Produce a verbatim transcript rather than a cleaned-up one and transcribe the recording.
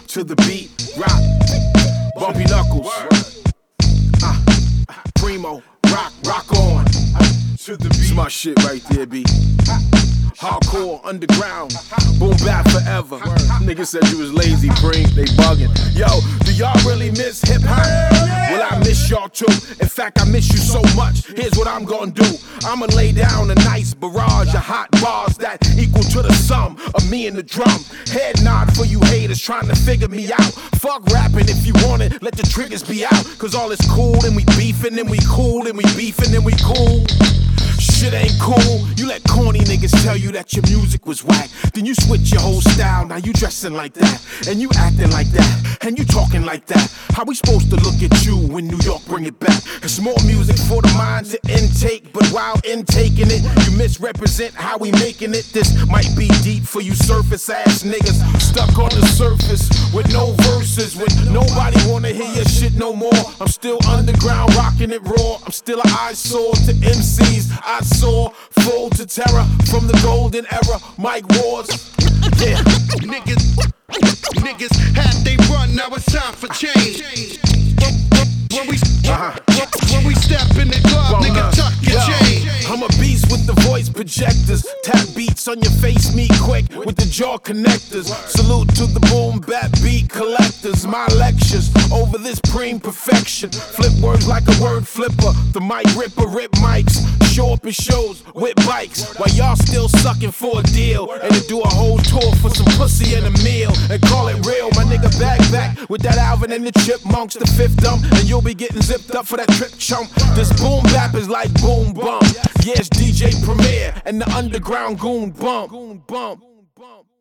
to the beat, rock, bumpy knuckles, uh, primo, rock, rock on, to the beat. It's my shit right there, B. Hardcore, underground, boom bap forever. Niggas said you was lazy, Preem, they bugging. Yo, do y'all really miss hip hop? Well, I miss y'all too. In fact, I miss you so much. Here's what I'm gonna do. I'ma lay down a nice barrage of hot bars that equal to the sum of me and the drum. Head nod for you haters trying to figure me out. Fuck rapping if you want it, let the triggers be out. Cause all is cool and we beefing and we cool and we beefing and we cool. Shit ain't cool. You let corny niggas tell you that your music was whack. Then you switch your whole style. Now you dressing like that, and you acting like that, and you talking like that. How we supposed to look at you when New York bring it back? It's more music for the mind to intake, but while intaking it, you misrepresent how we making it. This might be deep for you surface ass niggas stuck on the surface with no verses. When nobody wanna hear your shit no more. I'm still underground, rocking it raw. I'm still an eyesore to M Cs. I saw full to terror from the golden era. Mike Wars, yeah. Niggas, niggas had they run, now it's time for change. When we, uh-huh. when we step in the club, nigga, tuck your chain. I'm a beast with the voice projectors. Tap beats on your face, me quick with the jaw connectors. Salute to the boom bap beat collectors. My lectures over this Preem perfection. Flip words like a word flipper. The mic ripper, rip mics. Show up in shows with bikes while y'all still sucking for a deal. And to do a whole tour for some pussy and a meal and call it real. My nigga back back with that Alvin and the Chipmunks, the fifth dump, and you'll be getting zipped up for that trip chump. This boom bap is like boom bump. Yeah, it's D J Premier and the underground goon bump.